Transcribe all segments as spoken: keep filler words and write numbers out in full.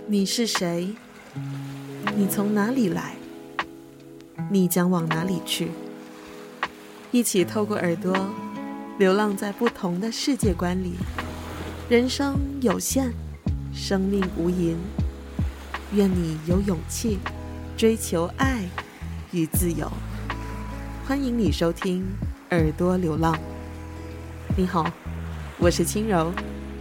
你是谁？你从哪里来？你将往哪里去？一起透过耳朵流浪在不同的世界观里。人生有限，生命无垠，愿你有勇气追求爱与自由。欢迎你收听耳朵流浪。你好，我是轻柔。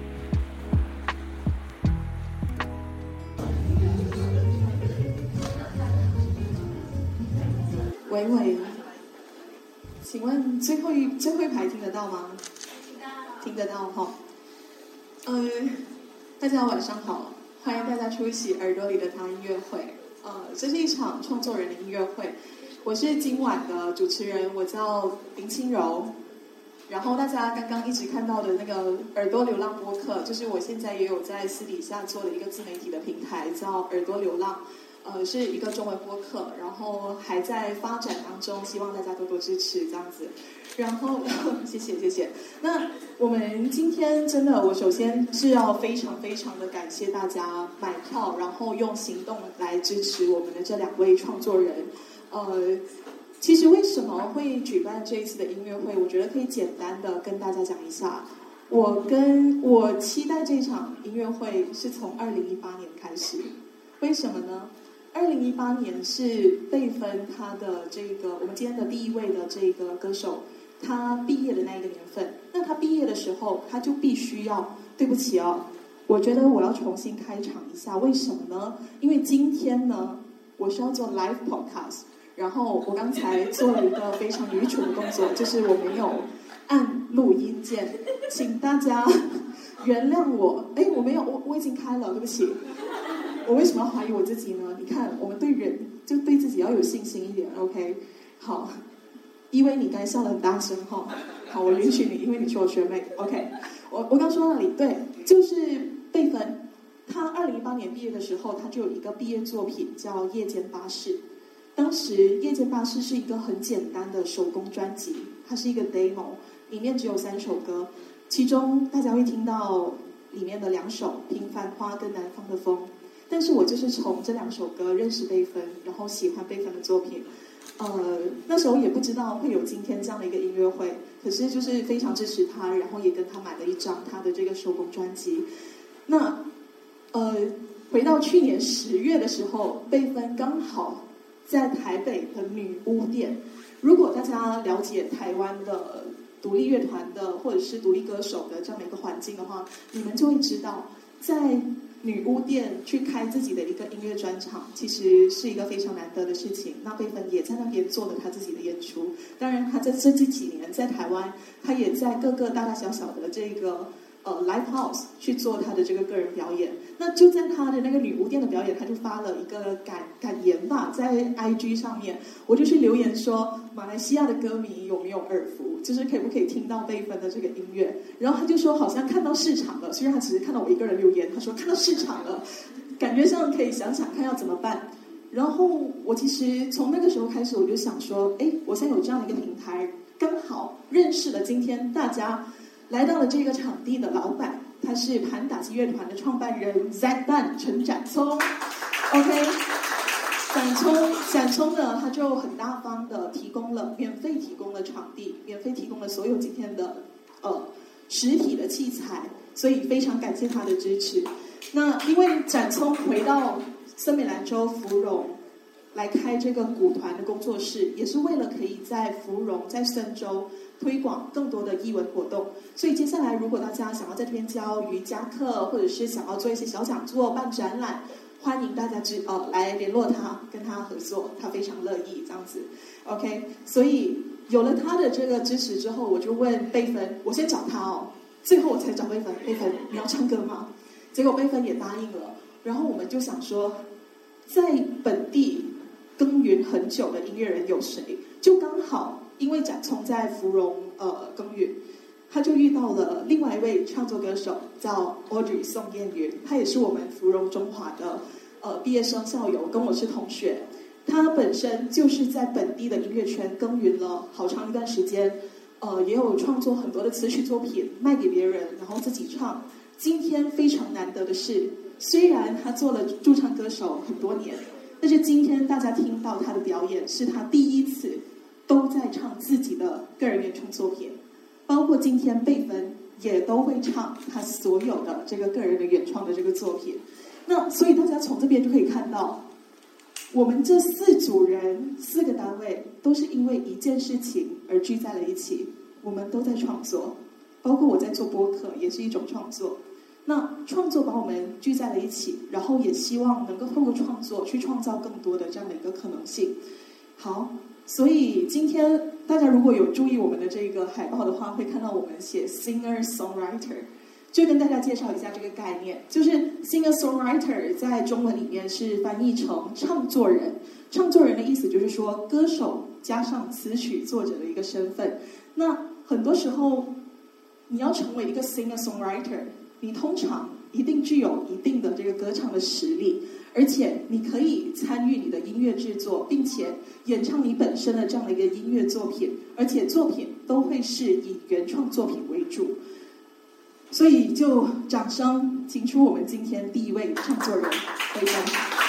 喂喂，请问最后一最后一排听得到吗？听得到哈。呃，大家晚上好，欢迎大家出席耳朵里的他音乐会。呃，这是一场创作人的音乐会，我是今晚的主持人，我叫林轻柔。然后大家刚刚一直看到的那个耳朵流浪播客，就是我现在也有在私底下做的一个自媒体的平台，叫耳朵流浪。呃，是一个中文播客，然后还在发展当中，希望大家多多支持这样子。然后谢谢谢谢。那我们今天真的，我首先是要非常非常的感谢大家买票，然后用行动来支持我们的这两位创作人。呃，其实为什么会举办这一次的音乐会，我觉得可以简单的跟大家讲一下。我跟我期待这场音乐会是从二零一八年开始，为什么呢？二零一八年是贝芬他的这个我们今天的第一位的这个歌手他毕业的那一个年份。那他毕业的时候，他就必须要，对不起哦，我觉得我要重新开场一下。为什么呢？因为今天呢，我是要做 live podcast， 然后我刚才做了一个非常愚蠢的动作，就是我没有按录音键，请大家原谅我。哎，我没有，我我已经开了，对不起。我为什么要怀疑我自己呢？你看，我们对人就对自己要有信心一点 ，OK？ 好，因为你刚才笑得很大声哈，好，我允许你，因为你是我学妹 ，OK？ 我我刚说到哪里？对，就是贝芬，他二零一八年毕业的时候，他就有一个毕业作品叫《夜间巴士》。当时《夜间巴士》是一个很简单的手工专辑，它是一个 demo， 里面只有三首歌，其中大家会听到里面的两首《平凡花》跟《南方的风》。但是我就是从这两首歌认识贝芬，然后喜欢贝芬的作品。呃，那时候也不知道会有今天这样的一个音乐会，可是就是非常支持他，然后也跟他买了一张他的这个手工专辑。那呃，回到去年十月的时候，贝芬刚好在台北的女巫店。如果大家了解台湾的独立乐团的或者是独立歌手的这样的一个环境的话，你们就会知道，在女巫店去开自己的一个音乐专场，其实是一个非常难得的事情。那贝芬也在那边做了他自己的演出。当然，他在这几年在台湾，他也在各个大大小小的这个呃 live house 去做他的这个个人表演。那就在他的那个女巫店的表演，他就发了一个感感言吧，在 I G 上面，我就去留言说，马来西亚的歌迷有没有耳福，就是可不可以听到贝芬的这个音乐。然后他就说好像看到市场了，虽然他只是看到我一个人留言，他说看到市场了，感觉上可以想想看要怎么办。然后我其实从那个时候开始，我就想说，哎，我现在有这样的一个平台，刚好认识了今天大家来到了这个场地的老板，他是盘打击乐团的创办人 Zdan 陈展聪 ，OK， 展聪展聪呢，他就很大方的提供了免费提供了场地，免费提供了所有今天的呃实体的器材，所以非常感谢他的支持。那因为展聪回到森美兰州芙蓉来开这个鼓团的工作室，也是为了可以在芙蓉在森州推广更多的艺文活动。所以接下来如果大家想要在这边教瑜伽课，或者是想要做一些小讲座办展览，欢迎大家知呃来联络他，跟他合作，他非常乐意这样子 OK。 所以有了他的这个支持之后，我就问贝芬，我先找他哦，最后我才找贝芬，贝芬你要唱歌吗？结果贝芬也答应了。然后我们就想说，在本地耕耘很久的音乐人有谁？就刚好因为展聪在芙蓉呃耕耘，他就遇到了另外一位创作歌手叫 Audrey 宋燕云，他也是我们芙蓉中华的呃毕业生校友，跟我是同学。他本身就是在本地的音乐圈耕耘了好长一段时间，呃，也有创作很多的词曲作品卖给别人，然后自己唱。今天非常难得的是， 虽然他做了驻唱歌手很多年，但是今天大家听到他的表演是他第一次都在唱自己的个人原创作品，包括今天贝芬也都会唱他所有的这个个人的原创的这个作品。那所以大家从这边就可以看到，我们这四组人四个单位都是因为一件事情而聚在了一起，我们都在创作，包括我在做播客也是一种创作。那创作把我们聚在了一起，然后也希望能够透过创作去创造更多的这样的一个可能性。好，所以今天大家如果有注意我们的这个海报的话，会看到我们写 singer songwriter， 就跟大家介绍一下这个概念。就是 singer songwriter 在中文里面是翻译成唱作人，唱作人的意思就是说歌手加上词曲作者的一个身份。那很多时候你要成为一个 singer songwriter，你通常一定具有一定的这个歌唱的实力，而且你可以参与你的音乐制作，并且演唱你本身的这样的一个音乐作品，而且作品都会是以原创作品为主。所以就掌声请出我们今天第一位唱作人贝芬。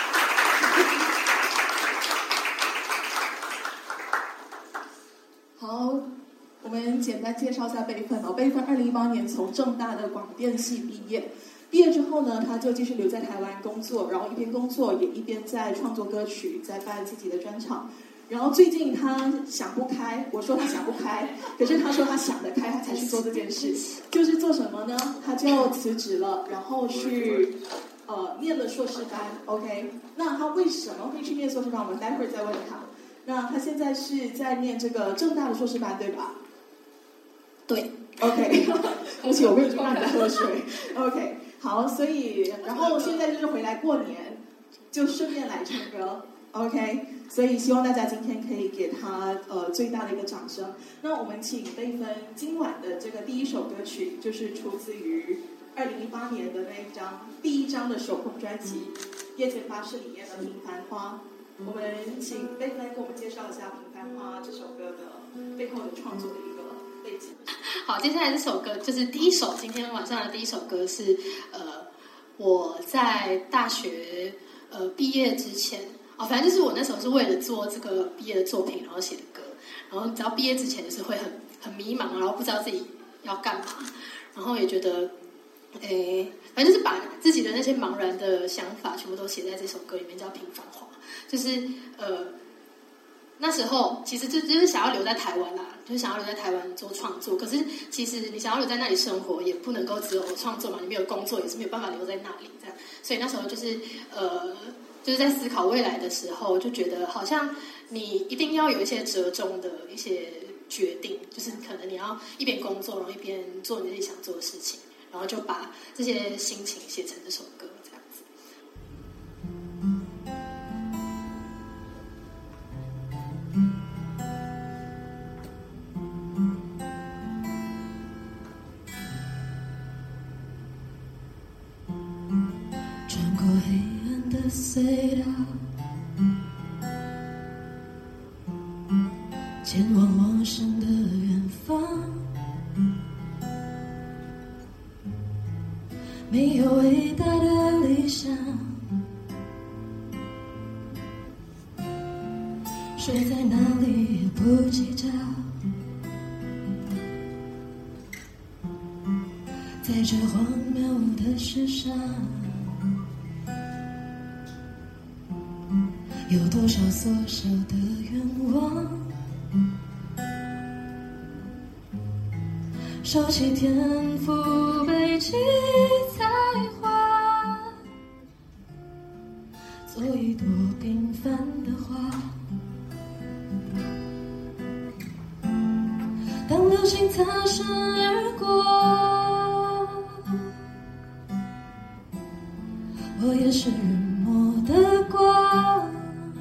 好，我们简单介绍一下贝芬哦。贝芬二零一八年从政大的广电系毕业，毕业之后呢，他就继续留在台湾工作，然后一边工作也一边在创作歌曲，在办自己的专场。然后最近他想不开，我说他想不开，可是他说他想得开，他才去做这件事。就是做什么呢？他就辞职了，然后去呃念了硕士班。OK， 那他为什么会去念硕士班？我们待会儿再问他。那他现在是在念这个政大的硕士班，对吧？ 对 ，OK， 而且我没有去让你喝水 ，OK， 好，所以然后现在就是回来过年，就顺便来唱歌 ，OK， 所以希望大家今天可以给他呃最大的一个掌声。那我们请贝芬今晚的这个第一首歌曲，就是出自于二零一八年的那一张第一张的手工专辑《夜间巴士》里面的《平凡花》。我们请贝芬给我们介绍一下《平凡花》这首歌的背后的创作的一个背景。 好，接下来这首歌就是第一首，今天晚上的第一首歌是呃我在大学呃毕业之前哦，反正就是我那时候是为了做这个毕业的作品然后写的歌，然后你知道毕业之前就是会很很迷茫，然后不知道自己要干嘛，然后也觉得诶，反正就是把自己的那些茫然的想法全部都写在这首歌里面，叫《平凡花》。就是呃那时候其实就就是想要留在台湾啦，就是想要留在台湾做创作。可是其实你想要留在那里生活，也不能够只有创作嘛，你没有工作也是没有办法留在那里这样。所以那时候就是呃就是在思考未来的时候，就觉得好像你一定要有一些折中的一些决定，就是可能你要一边工作，然后一边做你自己想做的事情，然后就把这些心情写成这首歌这样子。 穿过黑暗的隧道，前往陌生的远方，没有伟大的理想，睡在哪里也不计较，在这荒谬的世上，有多少缩小的愿望，收起天赋，背起才华，做一朵平凡的花。当流星擦身而过，我也是淹没的光，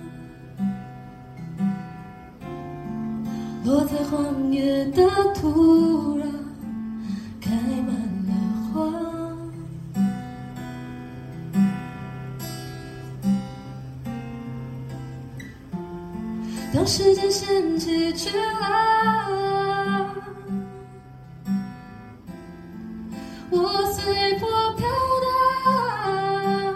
落在荒野的土壤，开满了花。当时间掀起巨浪，我随波飘荡，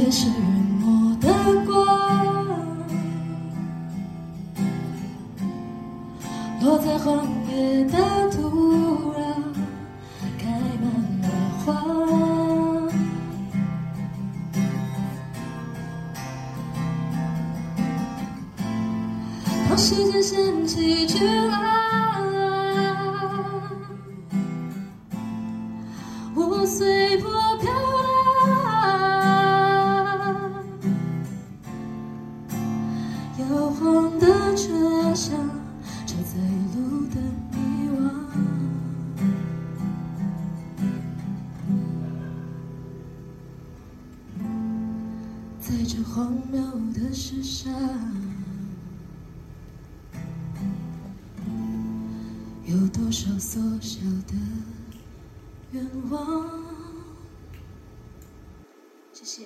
也是淹没的光，落在荒野的土壤，开满了花。当时间掀起巨浪，我随波飘荡，摇晃的车厢，车载路的迷惘，在这荒谬的世上，有多少缩小的愿望？谢谢。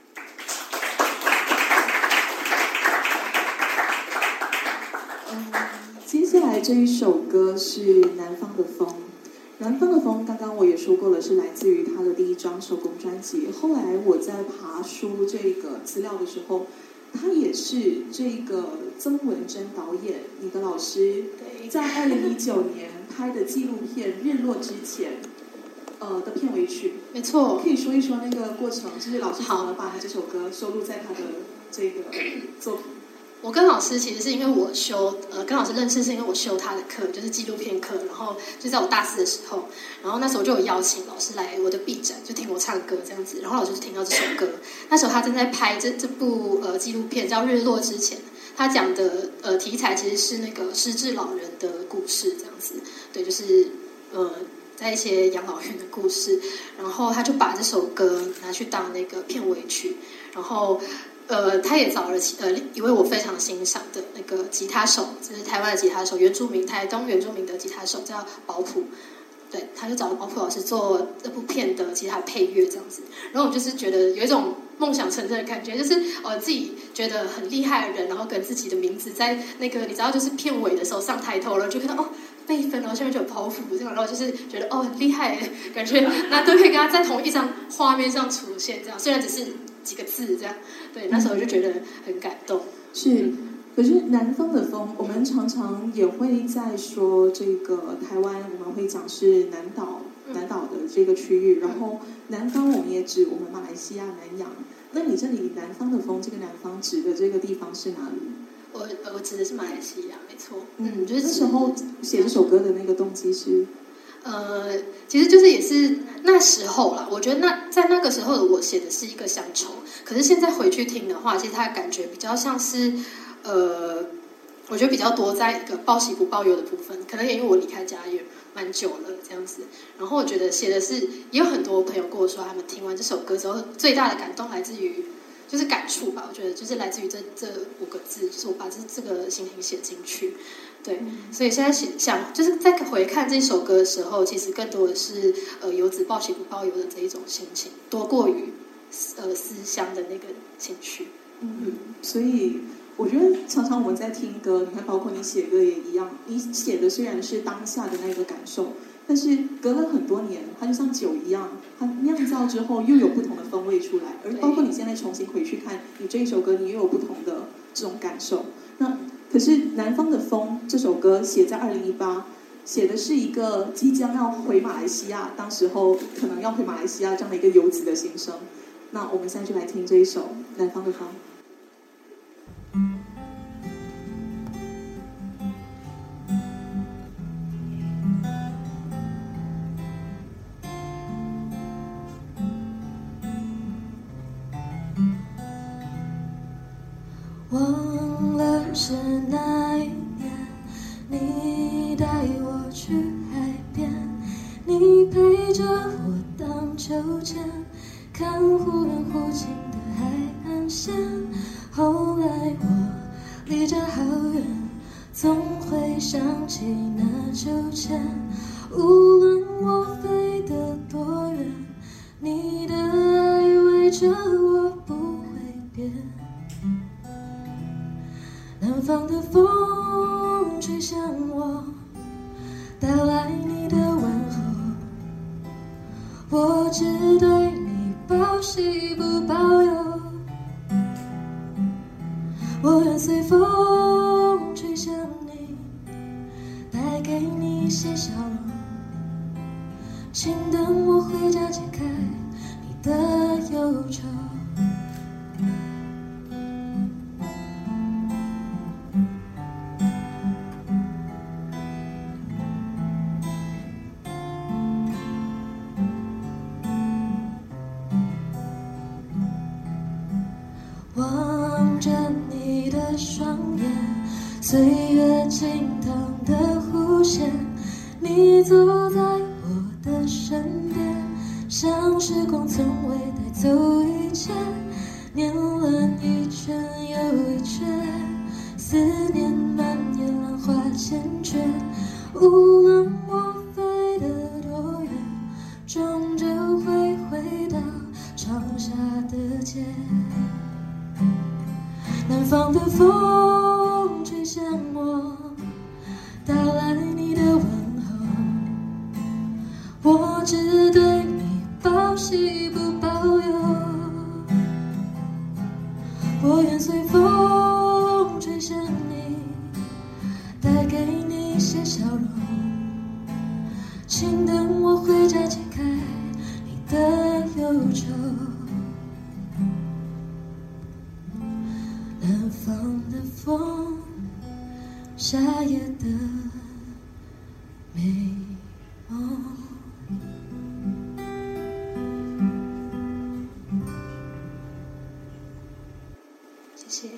嗯，接下来这一首歌是《南方的风》。南方的风，刚刚我也说过了，是来自于他的第一张手工专辑。后来我在爬书这个资料的时候，他也是这个曾文珍导演，你的老师，在二零一九年拍的纪录片《日落之前》呃的片尾曲。 没错， 可以说一说那个过程，就是老师怎么把这首歌收录在他的这个作品。 我跟老师其实是因为我修，呃，跟老师认识是因为我修他的课，就是纪录片课，然后就在我大四的时候，然后那时候就有邀请老师来我的毕展，就听我唱歌这样子，然后老师就听到这首歌，那时候他正在拍这这部呃纪录片叫《日落之前》，他讲的呃题材其实是那个失智老人的故事这样子，对，就是呃在一些养老院的故事，然后他就把这首歌拿去当那个片尾曲，然后。呃，他也找了呃一位我非常欣赏的那个吉他手，就是台湾的吉他手，原住民台东原住民的吉他手叫保普，对，他就找了保普老师做这部片的吉他配乐这样子，然后我就是觉得有一种梦想成真的感觉，就是呃自己觉得很厉害的人，然后跟自己的名字在那个你知道就是片尾的时候上抬头了，就看到哦备份，然后下面就有保普这样，然后就是觉得哦很厉害，感觉那都可以跟他在同一张画面上出现这样，虽然只是几个字这样，对，那时候就觉得很感动。 是，可是南方的风，我们常常也会在说这个台湾，我们会讲是南岛，南岛的这个区域，然后南方我们也指我们马来西亚南洋。那你这里南方的风，这个南方指的这个地方是哪里？ 我我指的是马来西亚，没错。 嗯，就是那时候写这首歌的那个动机是。 呃，其实就是也是那时候啦。我觉得那在那个时候的我写的是一个乡愁，可是现在回去听的话，其实它的感觉比较像是，呃，我觉得比较多在一个报喜不报忧的部分。可能也因为我离开家也蛮久了这样子，然后我觉得写的是，也有很多朋友跟我说，他们听完这首歌之后，最大的感动来自于就是感触吧。我觉得就是来自于这这五个字，就是我把这这个心情写进去。对，所以现在想就是在回看这首歌的时候，其实更多的是呃游子报喜不报忧的这一种心情，多过于呃思乡的那个情绪。 嗯，所以我觉得常常我们在听歌，你看包括你写歌也一样，你写的虽然是当下的那个感受，但是隔了很多年，它就像酒一样，它酿造之后又有不同的风味出来，而包括你现在重新回去看你这一首歌，你又有不同的这种感受。那可是《南方的风》这首歌写在二零一八，写的是一个即将要回马来西亚，当时候可能要回马来西亚这样的一个游子的心声。那我们现在就来听这一首《南方的风》。 忘了是哪一年，你带我去海边，你陪着我荡秋千，看忽远忽近的海岸线。后来我离家好远，总会想起那秋千。无论我飞得多远，你的爱围着我不会变。南方的风吹向我，带来你的问候，我只对你报喜不报忧。 随风吹向你，带给你一些笑容。请等我回家解开你的忧愁。望着你的双眼，岁月静淌的弧线，你坐在我的身边，像时光从未带走一切，年轮一圈又一圈，思念蔓延浪花缱绻，无论我飞得多远，终究会回到长沙的街。南方的风吹向我，带来你的问候，我只对你报喜不报忧。我愿随风吹向你，带给你一些笑容。请等我回家解开你的忧愁。南方的风，夏夜的美梦。谢谢。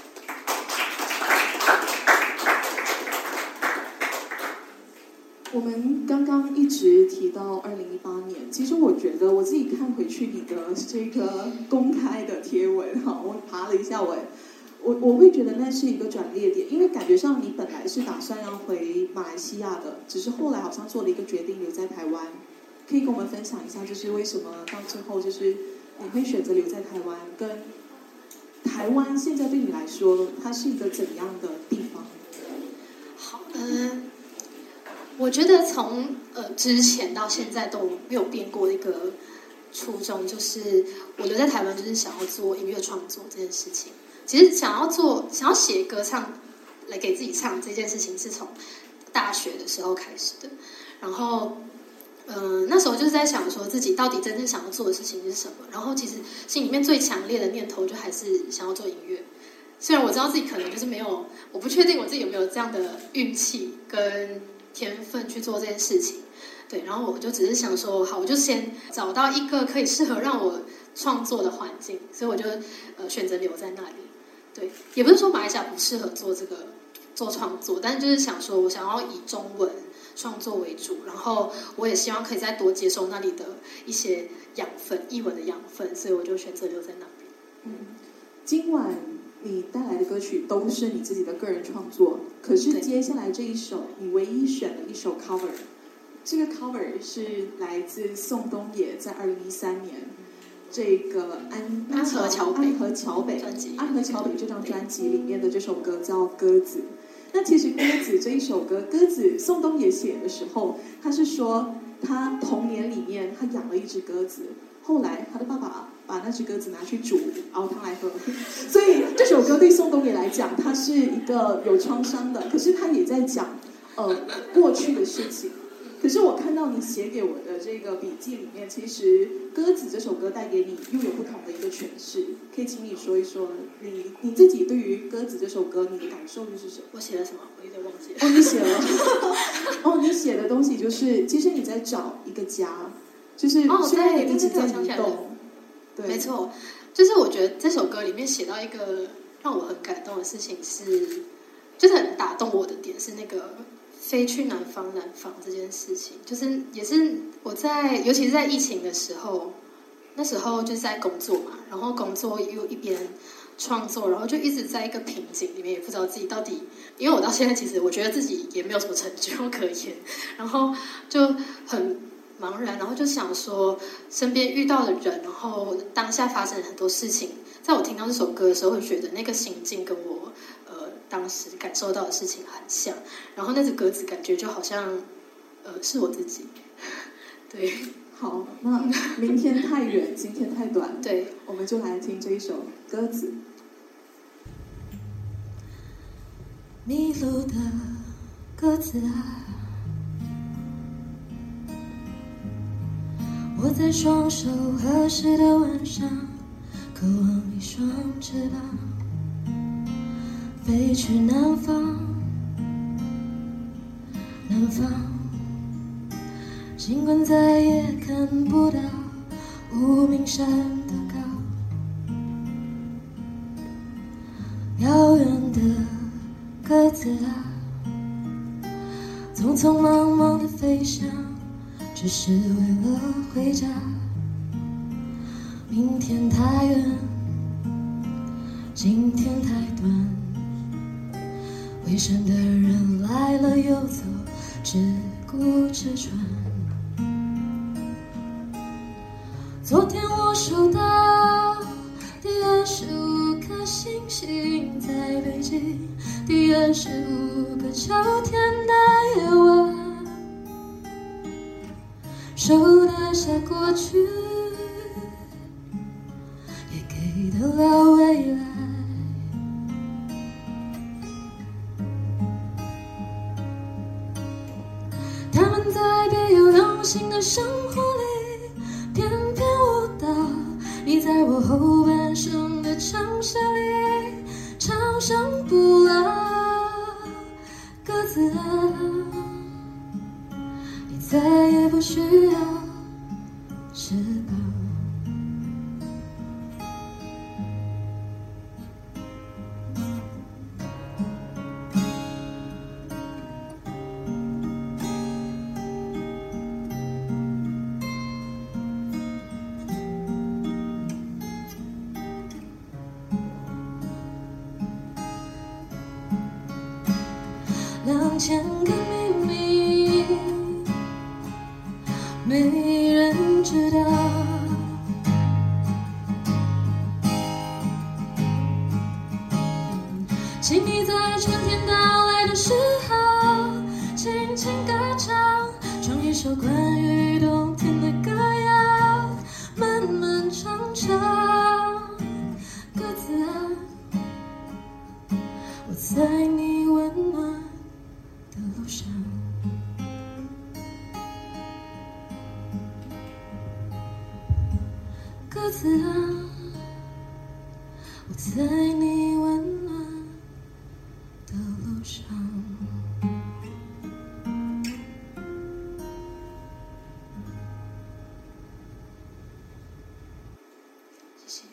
我们刚刚一直提到二零一八年，其实我觉得我自己看回去你的这个公开的贴文哈，我爬了一下文，我我会觉得那是一个转捩点，因为感觉上你本来是打算要回马来西亚的，只是后来好像做了一个决定留在台湾，可以跟我们分享一下，就是为什么到最后就是你会选择留在台湾，跟台湾现在对你来说它是一个怎样的地方？ 好，嗯、呃。我觉得从呃之前到现在都没有变过的一个初衷，就是我留在台湾就是想要做音乐创作这件事情。其实想要做想要写歌唱来给自己唱这件事情是从大学的时候开始的。然后嗯、呃、那时候就是在想说自己到底真正想要做的事情是什么。然后其实心里面最强烈的念头就还是想要做音乐。虽然我知道自己可能就是没有，我不确定我自己有没有这样的运气跟天分去做这件事情，对，然后我就只是想说，好，我就先找到一个可以适合让我创作的环境，所以我就呃选择留在那里。对，也不是说马来西亚不适合做这个做创作，但是就是想说我想要以中文创作为主，然后我也希望可以再多接收那里的一些养分，译文的养分，所以我就选择留在那边。 嗯，今晚你带来的歌曲都是你自己的个人创作，可是接下来这一首你唯一选了一首 cover， 这个 cover 是来自宋冬野在二零一三年这个安安河桥北安河桥北专辑安河桥北这张专辑里面的这首歌叫《鸽子》。那其实《鸽子》这一首歌，鸽子宋冬野写的时候，他是说他童年里面他养了一只鸽子，后来他的爸爸把那只鸽子拿去煮熬汤来喝，所以这首歌对宋冬野来讲，它是一个有创伤的，可是他也在讲呃过去的事情。可是我看到你写给我的这个笔记里面，其实《鸽子》这首歌带给你又有不同的一个诠释，可以请你说一说你你自己对于《鸽子》这首歌你的感受又是什么？ 我写了什么？我有点忘记了。 哦，你写了，哦，你写的东西就是，其实你在找一个家，就是虽然你一直在移动，对， 没错，就是我觉得这首歌里面写到一个让我很感动的事情是，就是很打动我的点是那个飞去南方南方这件事情，就是也是我在尤其是在疫情的时候，那时候就是在工作嘛，然后工作又一边创作，然后就一直在一个瓶颈里面，也不知道自己到底，因为我到现在其实我觉得自己也没有什么成就可言，然后就很茫然，然后就想说身边遇到的人，然后当下发生很多事情，在我听到这首歌的时候，会觉得那个心境跟我呃当时感受到的事情很像，然后那只鸽子感觉就好像呃是我自己，对。 好，那明天太远，今天太短， 对， 我们就来听这一首《鸽子》。 迷路的鸽子啊，我在双手合十的晚上，渴望一双翅膀，飞去南方，南方。尽管再也看不到无名山的高，遥远的鸽子啊，匆匆忙忙的飞翔，只是为了回家。明天太远，今天太短，回声的人来了又走，只顾吃穿。昨天我收到第二十五颗星星，在北京第二十五个秋天的夜晚，收得下过去，也给得了未来。他们在别有用心的生活里翩翩舞蹈，你在我后半生的城市里长生不老。鸽子啊，你再也不需要翅膀。两千个秘密，没人知道。请你在春天到来的时候，轻轻歌唱，唱一首关于冬天的歌谣，漫漫长长。鸽子啊，我在你温暖的路上。鸽子啊，我在你温暖的路上。谢谢。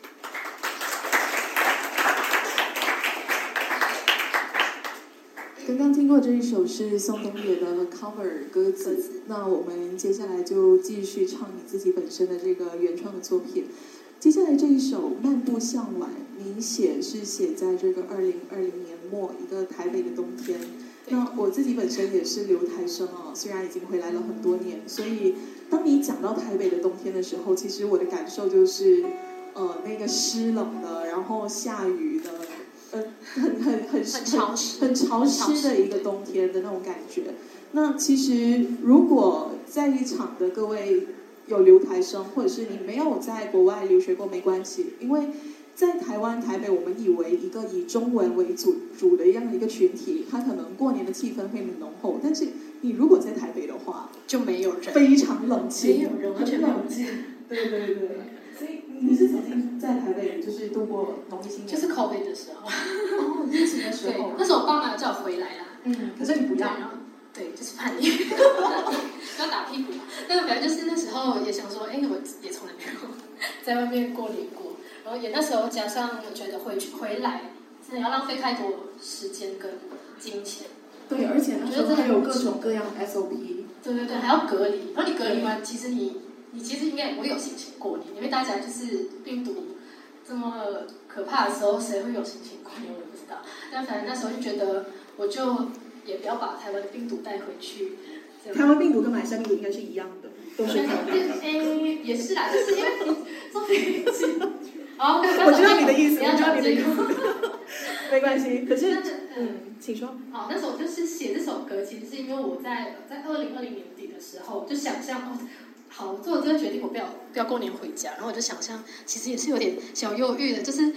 刚刚听过这一首是宋冬野的 cover 鸽子，那我们接下来就继续唱你自己本身的这个原创的作品。接下来这一首《漫步向晚》，你写是写在这个二零二零年末一个台北的冬天。那我自己本身也是留台生啊，虽然已经回来了很多年，所以当你讲到台北的冬天的时候，其实我的感受就是，呃，那个湿冷的，然后下雨的。呃，很很很很潮湿， 很潮湿的一个冬天的那种感觉。那其实，如果在一场的各位有留台生，或者是你没有在国外留学过，没关系，因为在台湾台北，我们以为一个以中文为主主的这样的一个群体，它可能过年的气氛会很浓厚。但是你如果在台北的话， 就没有人， 非常冷清， 没有人，完全冷静。对对对。所以你是曾经在台北就是度过农历新年？ 就是 COVID 的时候。 哦，疫情的时候。 对，那时候我爸妈叫我回来啦。 嗯，可是你不要。 对，就是叛逆，要打屁股。但是反正就是那时候也想说，哎，我也从来没有在外面过年过，然后也那时候加上觉得回去回来真的要浪费太多时间跟金钱。 对，而且那时候还有各种各样的 S O P。 对对对，还要隔离。然后你隔离完，其实你你其实应该也不会有心情过年，因为大家就是病毒这么可怕的时候，谁会有心情过年？我也不知道。但反正那时候就觉得，我就也不要把台湾的病毒带回去。 台湾病毒跟马来西亚病毒应该是一样的，都是台湾的。 哎，也是啦，就是因为你坐飞机。哦， 我知道你的意思， 我知道你的意思。没关系，可是嗯，请说。 好，那时候就是写这首歌，其实是因为我在在二零二零年底的时候就想象哦。好，做了这个决定，我不要不要过年回家，然后我就想象，其实也是有点小忧郁的，就是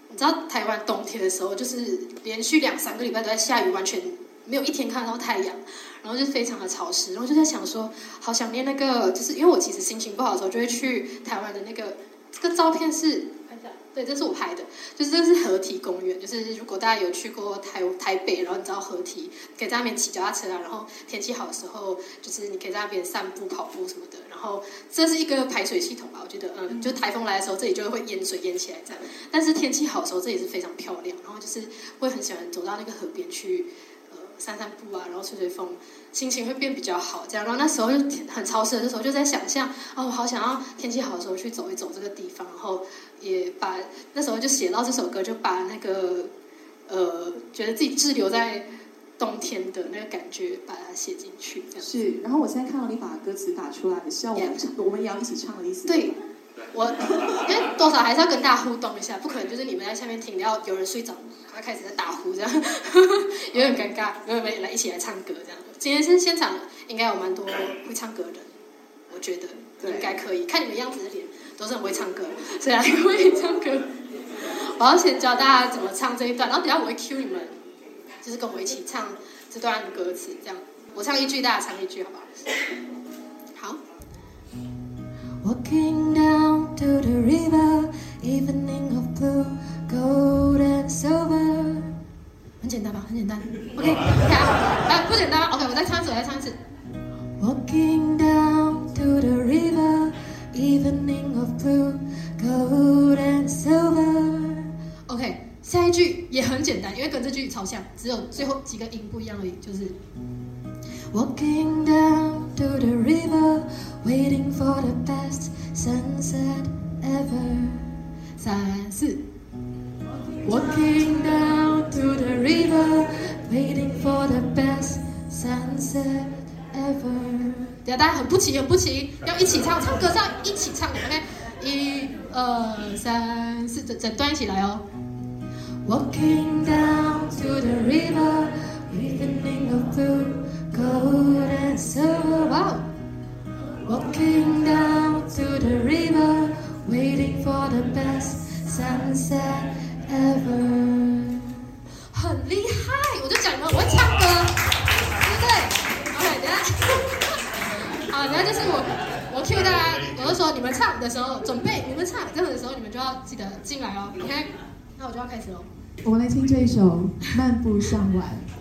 你知道台湾冬天的时候，就是连续两三个礼拜都在下雨，完全没有一天看到太阳，然后就非常的潮湿，然后就在想说，好想念那个，就是因为我其实心情不好的时候，就会去台湾的那个，这个照片是。对，这是我拍的，就是这是河堤公园，就是如果大家有去过台台北，然后你知道河堤，可以在那边骑脚踏车啊，然后天气好的时候，就是你可以在那边散步、跑步什么的。然后这是一个排水系统吧，我觉得，嗯，就台风来的时候，这里就会淹水淹起来这样。但是天气好的时候，这里是非常漂亮，然后就是会很喜欢走到那个河边去，呃，散散步啊，然后吹吹风，心情会变比较好这样。然后那时候就很潮湿的时候，就在想象，哦，我好想要天气好的时候去走一走这个地方，然后。也把那时候就写到这首歌，就把那个呃，觉得自己滞留在冬天的那个感觉，把它写进去。这样是，然后我现在看到你把歌词打出来，是要我们唱， yeah. 我们也要一起唱的意思。 对，我因为多少还是要跟大家互动一下，不可能就是你们在下面听，然后有人睡着，他开始在打呼这样，有点尴尬。有没有来一起来唱歌这样？今天是现场，应该有蛮多会唱歌的人，我觉得应该可以。看你们样子的脸。都是很会唱歌，所以来会唱歌。我要先教大家怎么唱这一段，然后等一下我会 cue 你们，就是跟我一起唱这段歌词，这样我唱一句，大家唱一句，好不好？好。 Walking down to the river, evening of blue, gold and silver。 很简单吧？很简单。OK， 来，不简单吗 ？OK， 我再唱一次，我再唱一次。 Walking down to the river.Evening of blue, gold and silver. OK， 下一句也很简单，因为跟这句超像，只有最后几个音不一样而已，就是 Walking down to the river, waiting for the best sunset ever. 三四 Walking down to the river, waiting for the best sunset ever. 等下大家很不齐，很不齐，要一起唱，唱歌是要一起唱的 ，OK？ 一、二、三、四，整整段一起来哦。 Walking down to the river, evening of blue, gold and silver. Wow. Walking down to the river, waiting for the best sunset ever. 很厉害，我就讲了，我会唱歌，对不对 ？OK， 等下。好，等下就是我，我 cue 大家，我就说你们唱的时候，准备你们唱这样的时候，你们就要记得进来哦 ，OK？ 那我就要开始喽。 我们来听这一首《漫步向晚》。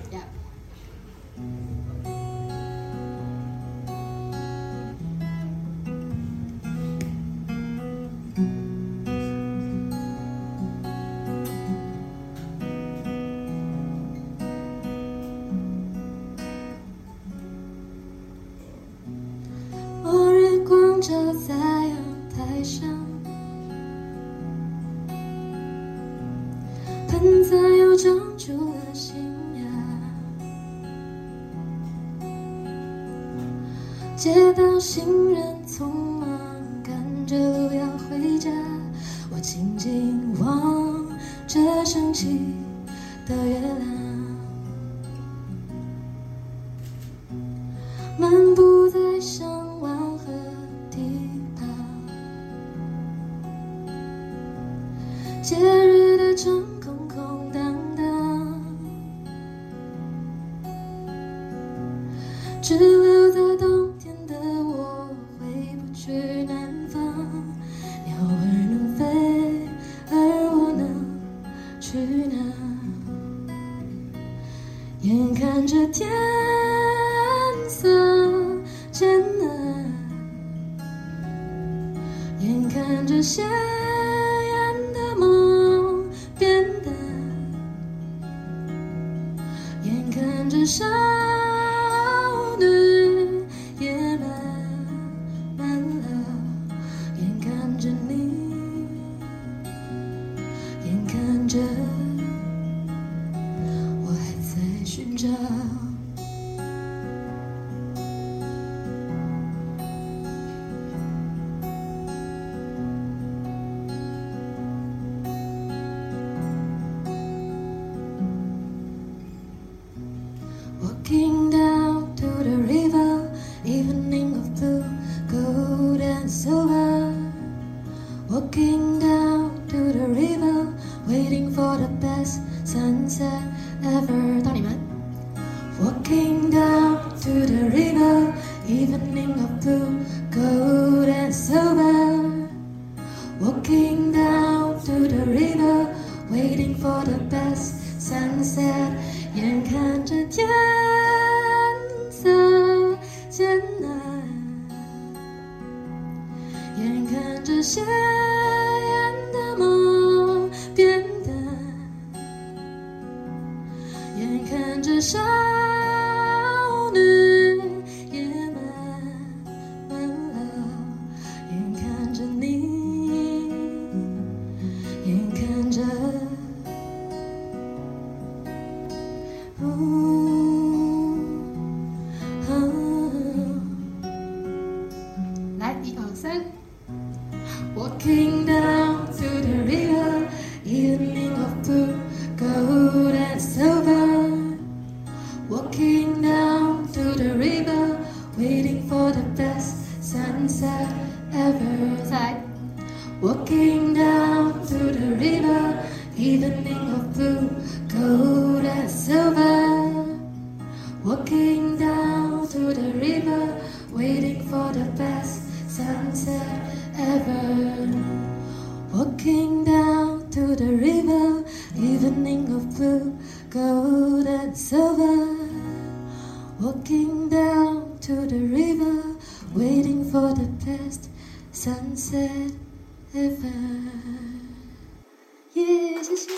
照在阳台上，盆栽又长出了新芽，街道行人匆忙，赶着路要回家，我静静望着升起的月亮，漫步在上湾河节日的城空空荡荡，只留在冬天的我回不去南方。鸟儿能飞，而我能去哪？眼看着天色渐暗，眼看着鲜艳的梦变淡，眼看着少女也慢慢老，眼看着你，眼看着我还在寻找。Walking down to the river, evening of blue, gold and silver. Walking down to the river, waiting 着鲜艳的梦变淡，眼看着少女也慢慢老，眼看着你，眼看着来，一二三。Walking down to the river, evening of blue, gold and silver. Walking down to the river, waiting for the best sunset ever. 再来。Walking down to the river, evening of blue, gold and silver. Walking down to the river, waiting for the best sunset ever. Walking down to the river, evening of blue, gold and silver. Walking down to the river, waiting for the best sunset ever. 耶，谢谢。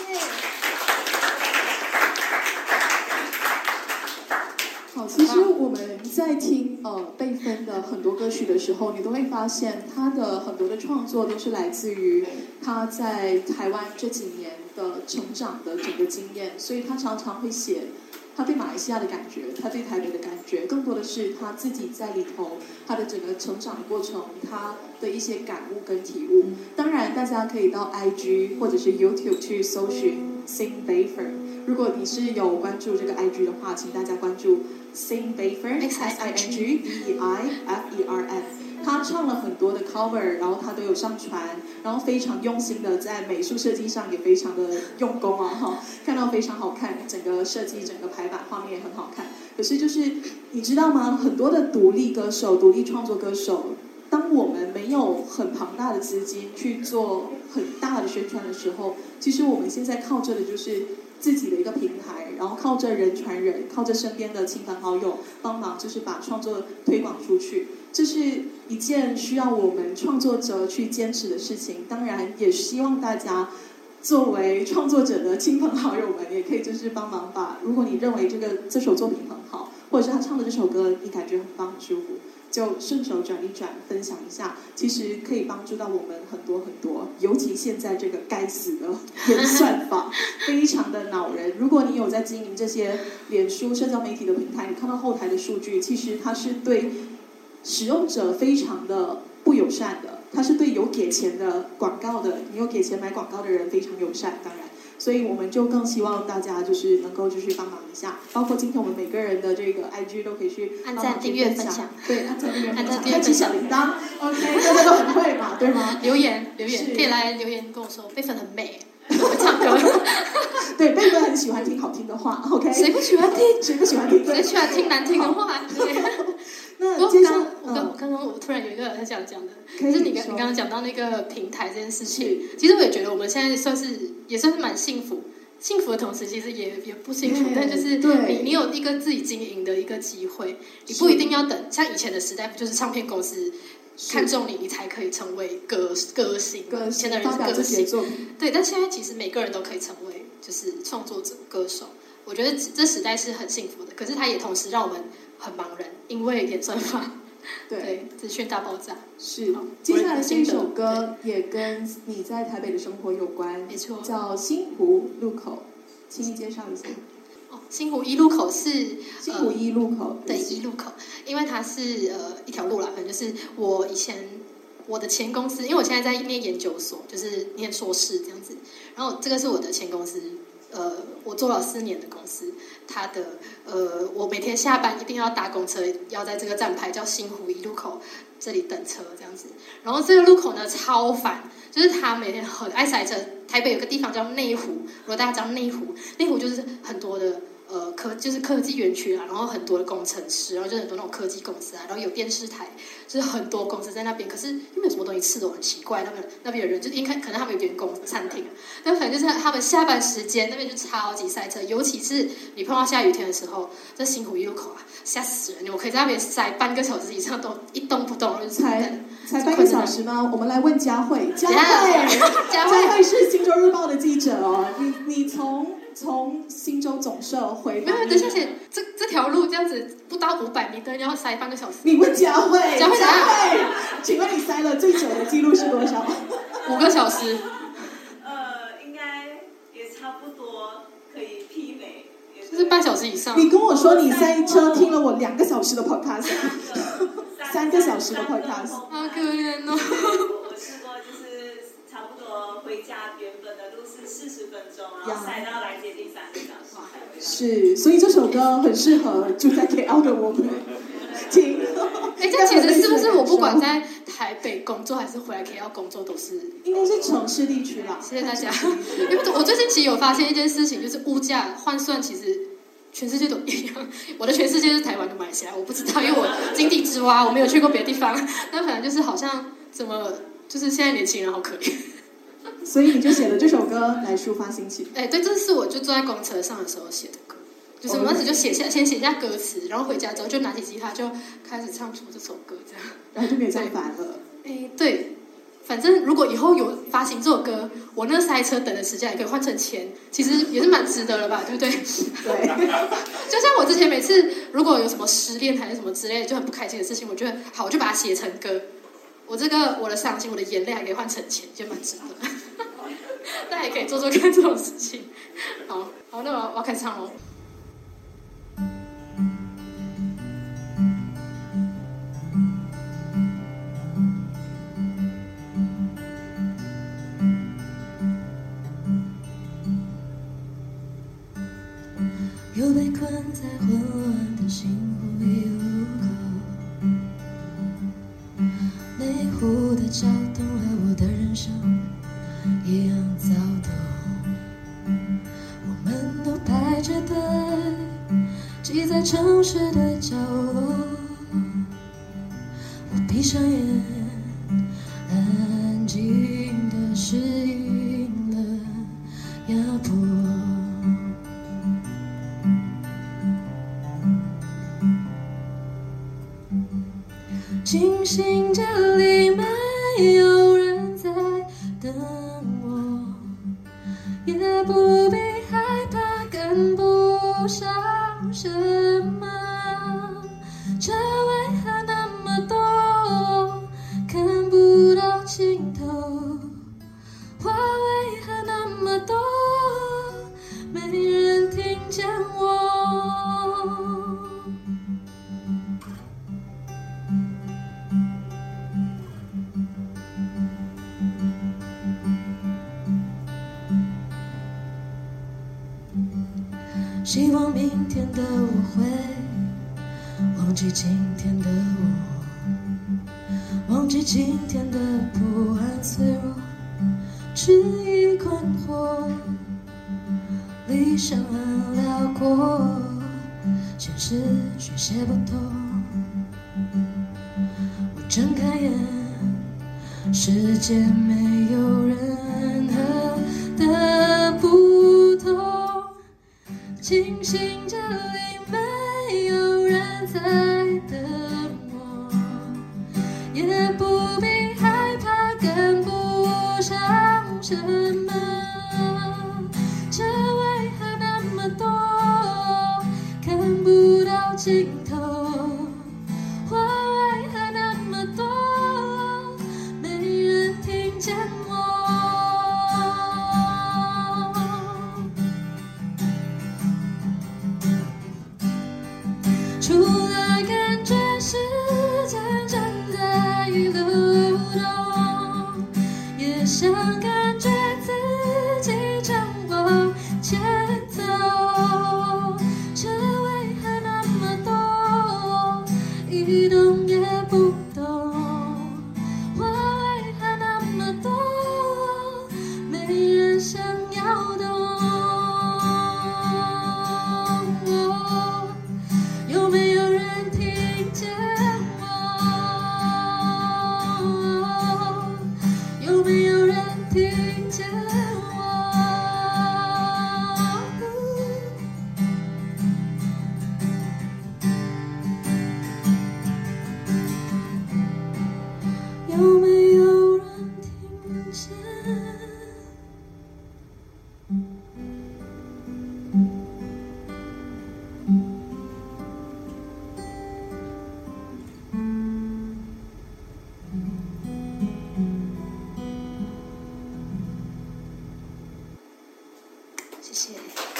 好，其实我们在听呃贝芬的很多歌曲的时候，你都会发现他的很多的创作都是来自于他在台湾这几年的成长的整个经验，所以他常常会写他对马来西亚的感觉，他对台北的感觉，更多的是他自己在里头他的整个成长的过程，他的一些感悟跟体悟。当然，大家可以到 I G 或者是 YouTube 去搜寻 Sing Bayfern。如果你是有关注这个 I G 的话，请大家关注 Sing Bayfern S I N G B E I F E R N。他唱了很多的 cover， 然后他都有上传，然后非常用心的在美术设计上也非常的用功啊哈，看到非常好看，整个设计整个排版画面也很好看。可是就是你知道吗？很多的独立歌手、独立创作歌手，当我们没有很庞大的资金去做很大的宣传的时候，其实我们现在靠着的就是自己的一个平台，然后靠着人传人，靠着身边的亲朋好友帮忙，就是把创作推广出去。这是一件需要我们创作者去坚持的事情。当然，也希望大家作为创作者的亲朋好友们，也可以就是帮忙把，如果你认为这个这首作品很好，或者是他唱的这首歌你感觉很棒很舒服，就顺手转一转，分享一下，其实可以帮助到我们很多很多。尤其现在这个该死的演算法，非常的恼人。如果你有在经营这些脸书社交媒体的平台，你看到后台的数据，其实它是对使用者非常的不友善的，它是对有给钱的广告的，你有给钱买广告的人非常友善，当然。所以我们就更希望大家就是能够就是帮忙一下，包括今天我们每个人的这个 I G 都可以去按赞、订阅、分享， 对，按赞、订阅、分享，开启小铃铛 ，OK， 大家都很会嘛，对吗？ 留言留言可以来留言跟我说，贝芬很美，会唱歌。 对，贝芬很喜欢听好听的话 ，OK。 谁不喜欢听？ 谁不喜欢听？ 谁喜欢听难听的话？对。 那接下来， 我刚我刚刚我突然有一个很想讲的，就是你刚你刚刚讲到那个平台这件事情，其实我也觉得我们现在算是也算是蛮幸福。幸福的同时，其实也也不幸福，但就是你你有一个自己经营的一个机会，你不一定要等像以前的时代，不就是唱片公司看中你，你才可以成为歌歌星，以前的人是歌星，对，但现在其实每个人都可以成为就是创作者、歌手。我觉得这时代是很幸福的，可是它也同时让我们很茫然，因为演算法。对，资讯大爆炸是。接下来这一首歌也跟你在台北的生活有关， 没错， 叫新湖路口，请你介绍一下。 哦，新湖一路口是新湖一路口， 呃、对，一路口，因为它是呃一条路啦，反正就是我以前我的前公司，因为我现在在念研究所，就是念硕士这样子，然后这个是我的前公司。呃，我做了四年的公司，它的呃，我每天下班一定要搭公车，要在这个站牌叫新湖一路口这里等车这样子。然后这个路口呢超烦，就是他每天很爱塞车。台北有个地方叫内湖，如果大家知道内湖，内湖就是很多的呃科，就是科技园区啊，然后很多的工程师，然后就是很多那种科技公司啊，然后有电视台，就是很多公司在那边，可是又没有什么东西吃的，很奇怪。那边那边的人就应该可能他们有员工餐厅，但反正就是他们下班时间那边就超级塞车，尤其是你碰到下雨天的时候，这新湖一路口啊，吓死人！我可以在那边塞半个小时以上都一动不动，就是才才半个小时吗？我们来问佳慧，佳慧， 佳慧，佳慧是《星洲日报》的记者哦。你你从从星洲总社回没有，等一下先，这这条路这样子不到五百米，灯要塞半个小时。 你问佳慧， 佳慧， 佳慧，请问你塞了最久的记录是多少？ 五个小时。 呃，应该也差不多可以媲美。 就是半小时以上。 你跟我说你塞车听了我两个小时的 podcast， 三个小时的 podcast， 好可怜哦。 我试过，就是差不多回家原本的路是四十分钟，然后塞到来接近三个小时才回到。 是，所以这首歌很适合住在 K L 的我们听。 哎，这其实是不是我不管在台北工作还是回来 K L 工作都是？ 应该是城市地区啦。 谢谢大家。因为我最近其实有发现一件事情，就是物价换算其实全世界都一样。我的全世界是台湾跟马来西亚，我不知道，因为我井底之蛙，我没有去过别的地方。但反正就是好像怎么，就是现在年轻人好可怜。 所以你就写了这首歌来抒发心情。 哎，对，这是我就坐在公车上的时候写的歌。就是我当时就写下，先写下歌词，然后回家之后就拿起吉他就开始唱出这首歌，这样， 然后就没有再烦了。 哎，对，反正如果以后有发行这首歌，我那塞车等的时间也可以换成钱，其实也是蛮值得了吧，对不对？ 对。 就像我之前每次如果有什么失恋还是什么之类的就很不开心的事情，我觉得好，我就把它写成歌，我这个我的伤心，我的眼泪还可以换成钱，就蛮值得。大家也可以做做看这种事情。好，好，那我我要开始唱喽。 又被困在混乱的心湖入口，内湖的交通和我的人生一样躁动，我们都排着队挤在城市的角落，我闭上眼安静地适应了压迫，庆幸这里没有人在等我，也不必害怕跟不上什么，车为何那么多，看不到尽头，话为何那么多，没人听见我。希望明天的我会忘记今天的我，忘记今天的不安脆弱，迟疑困惑，理想很辽阔，现实却写不透。我睁开眼，世界没有任何的不同，庆幸这里没有人在等我，也不必害怕跟不上什么，车为何那么多，看不到尽头，话为何那么多，没人听见我。除了感觉时间正在流动，也想感觉有没有人听见？ 谢谢。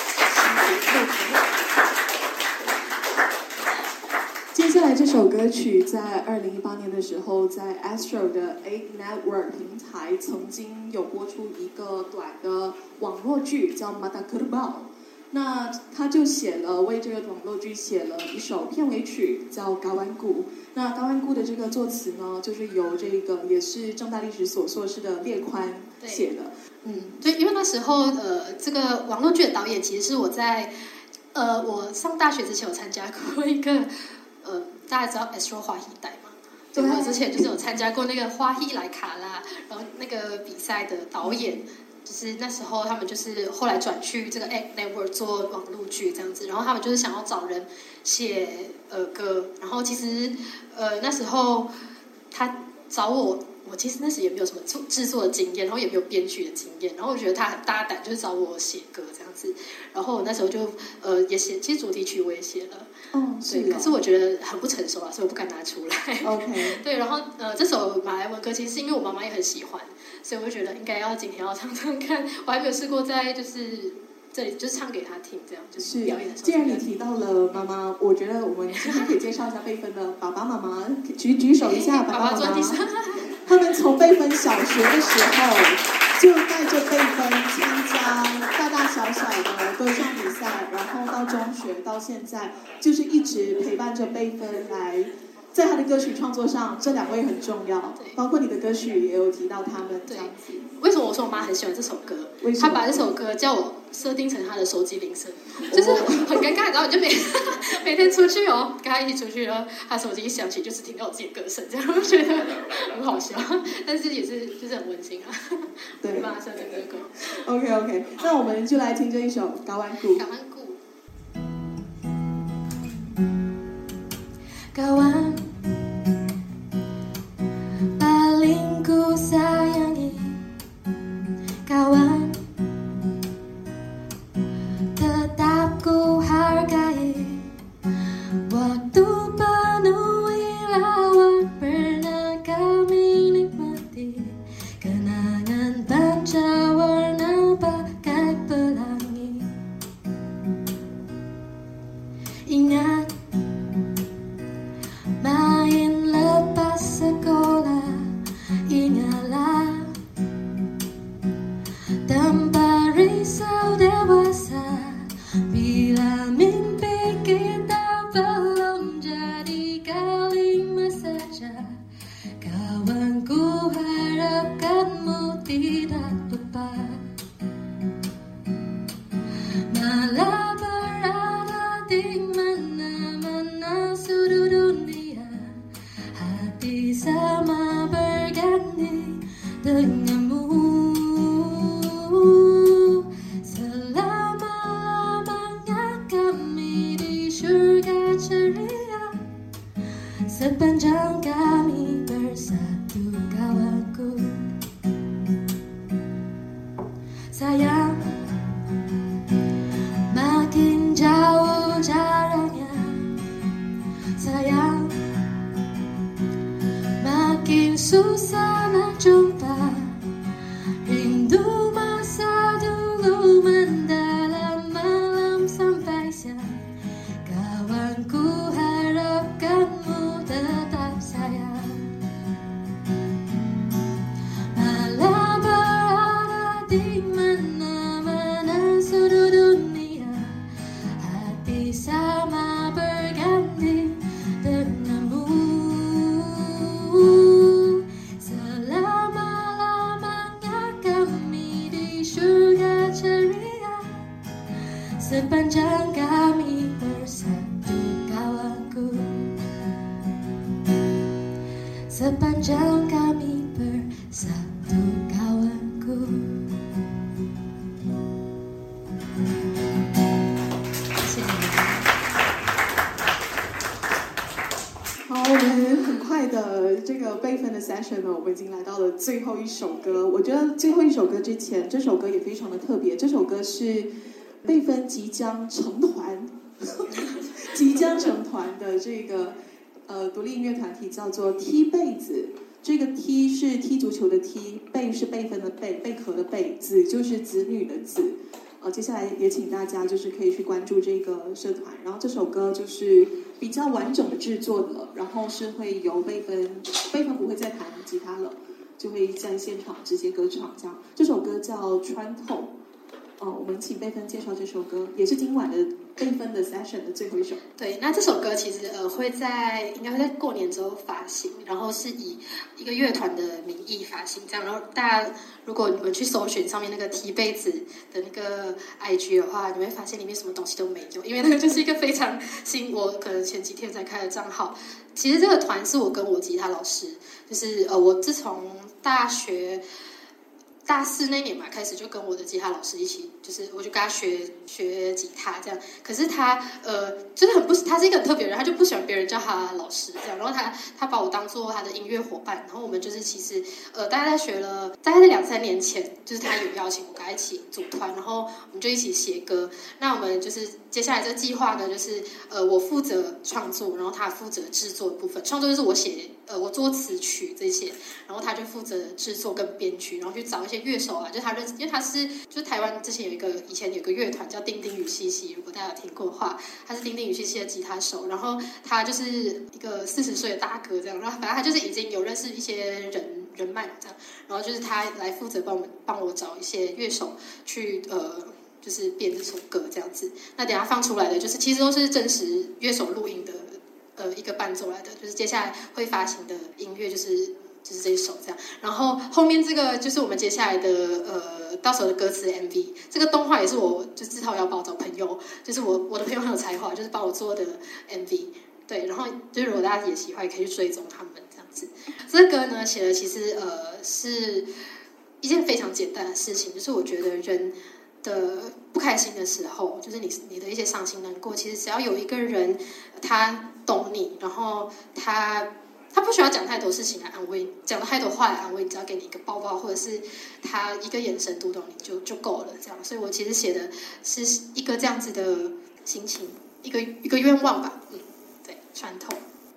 接下来这首歌曲在二零一八年的时候，在 Astro 的 Eight Network 平台曾经有播出一个短的网络剧，叫《Mata Kerbau》。那他就写了为这个网络剧写了一首片尾曲，叫《Kawan Ku》。那《Kawan Ku》的这个作词呢，就是由这个也是政大历史所硕士的列宽写的。 嗯，对，因为那时候呃，这个网络剧的导演其实是我在呃我上大学之前有参加过一个呃，大家知道 Astro 花艺带吗？对，我之前就是有参加过那个花艺来卡拉，然后那个比赛的导演。就是那时候他们就是后来转去这个 Eight Network 做网络剧这样子，然后他们就是想要找人写呃歌，然后其实呃那时候他找我，我其实那时也没有什么制作的经验，然后也没有编剧的经验，然后我觉得他很大胆，就是找我写歌这样子，然后我那时候就呃也写，其实主题曲我也写了， 哦，是对，可是我觉得很不成熟啊，所以我不敢拿出来。 OK， 对，然后呃这首马来文歌其实是因为我妈妈也很喜欢。所以我就觉得应该要今天要唱唱看，我还没有试过在就是这里就是唱给他听，这样就是表演的时候。 既然你提到了妈妈，我觉得我们今天可以介绍一下贝芬的爸爸妈妈，举举手一下，爸爸妈妈。他们从贝芬小学的时候就带着贝芬参加大大小小的歌唱比赛，然后到中学到现在，就是一直陪伴着贝芬来。在他的歌曲创作上，这两位很重要，包括你的歌曲也有提到他们这样子。 为什么我说我妈很喜欢这首歌？她把这首歌叫我设定成她的手机铃声，就是很尴尬，然后你就每每天出去哦，跟她一起出去，然后她手机一响起，就是听到我自己的歌声，这样我觉得很好笑，但是也是就是很温馨啊。 对， 帮她设定这个歌。 OK OK， 那我们就来听这一首《Kawan Ku》。 Kawan paling ku sayangi, kawan tetap ku hargai. Waktu penuh ilawan pernah kami nikmati, kenangan panca-warna bagai pelangi. Ingat main lepas sekolah, ingatlah tanpa risau dewasa, bila mimpi kita belum jadi kalimat saja. Kawanku harap kamu tidak lupa, malah berada di mana-mana sudut dunia, hati sama berganti denganmu. Selama-lamanya kami di surga ceria, sepanjang kami bersatu kawanku. Sayang, makin jauh jaraknya, sayang, makin susah nak jumpa. Rindu masa dulu mendalam malam sampai siang. Kawanku harap kamu tetap sayang, malah berada di mana-mana sudut dunia, hati sama berganti denganmu. Selama-lamanya kami di surga ceria, sepanjang kami bersatu kawanku, sepanjang kami bersatu kawanku. 谢谢你。 好，我们很快的这个个备份的 session 呢，我们已经来到了最后一首歌。我觉得最后一首歌之前，这首歌也非常的特别。这首歌是备份即将成团，即将成团的这个呃独立音乐团体叫做踢被子。这个踢是踢足球的踢，贝是备份的贝，贝壳的贝，子就是子女的子。呃，接下来也请大家就是可以去关注这个社团。然后这首歌就是比较完整的制作的，然后是会由备份，备份不会再弹吉他了，就会在现场直接歌唱这样。这首歌叫《穿透》。哦，我们请备份介绍这首歌，也是今晚的备份的 session 的最后一首。 对，那这首歌其实呃会在应该会在过年之后发行，然后是以一个乐团的名义发行这样。然后大家如果你们去搜寻上面那个踢被子的那个 I G 的话，你会发现里面什么东西都没有，因为那个就是一个非常新，我可能前几天才开的账号。其实这个团是我跟我吉他老师，就是呃我自从大学。大四那年嘛，开始就跟我的吉他老师一起，就是我就跟他学学吉他这样。可是他呃，就是很不，他是一个很特别的人，他就不喜欢别人叫他老师这样。然后他他把我当做他的音乐伙伴，然后我们就是其实呃，大概在学了，大概在两三年前，就是他有邀请我跟他一起组团，然后我们就一起写歌。那我们就是接下来这个计划呢，就是呃，我负责创作，然后他负责制作的部分。创作就是我写呃，我作词曲这些，然后他就负责制作跟编曲，然后去找一些乐手啊，就他认识，因为他是就是台湾之前有一个以前有一个乐团叫丁丁与西西，如果大家有听过的话，他是丁丁与西西的吉他手，然后他就是一个四十岁的大哥这样，然后反正他就是已经有认识一些人人脉这样，然后就是他来负责帮我们帮我找一些乐手去呃。就是编这首歌这样子，那等一下放出来的就是其实都是真实乐手录音的，呃，一个伴奏来的，就是接下来会发行的音乐就是就是这一首这样，然后后面这个就是我们接下来的呃到时候的歌词 M V， 这个动画也是我就自掏腰包找朋友，就是我我的朋友很有才华，就是帮我做的 M V， 对，然后就是如果大家也喜欢，也可以去追踪他们这样子。这个歌呢写的其实呃是一件非常简单的事情，就是我觉得人的不开心的时候，就是你你的一些伤心难过，其实只要有一个人他懂你，然后他他不需要讲太多事情来安慰，讲太多话来安慰你，只要给你一个抱抱，或者是他一个眼神读懂你就就够了。这样，所以我其实写的是一个这样子的心情，一个一个愿望吧。嗯，对，穿透。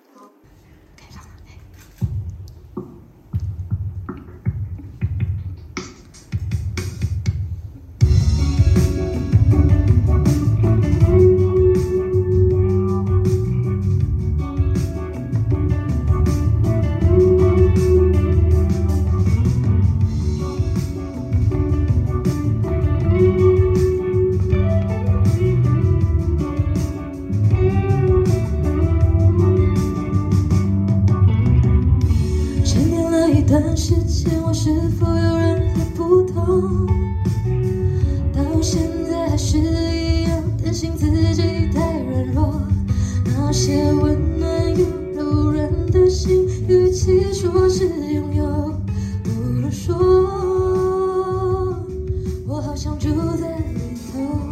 段时间我是否有任何不同？到现在还是一样担心自己太软弱，那些温暖又柔软的心，与其说是拥有，不如说我好像住在里头。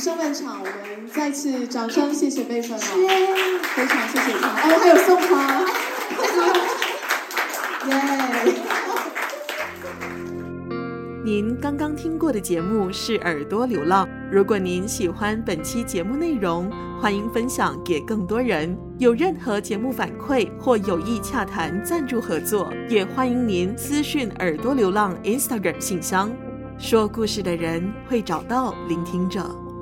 生门场，我们再次掌声谢谢贝芬啊，非常谢谢他。哦，还有送花，耶！ 您刚刚听过的节目是耳朵流浪。如果您喜欢本期节目内容，欢迎分享给更多人。有任何节目反馈或有意洽谈赞助合作，也欢迎您私讯耳朵流浪 Instagram 信箱。说故事的人会找到聆听者。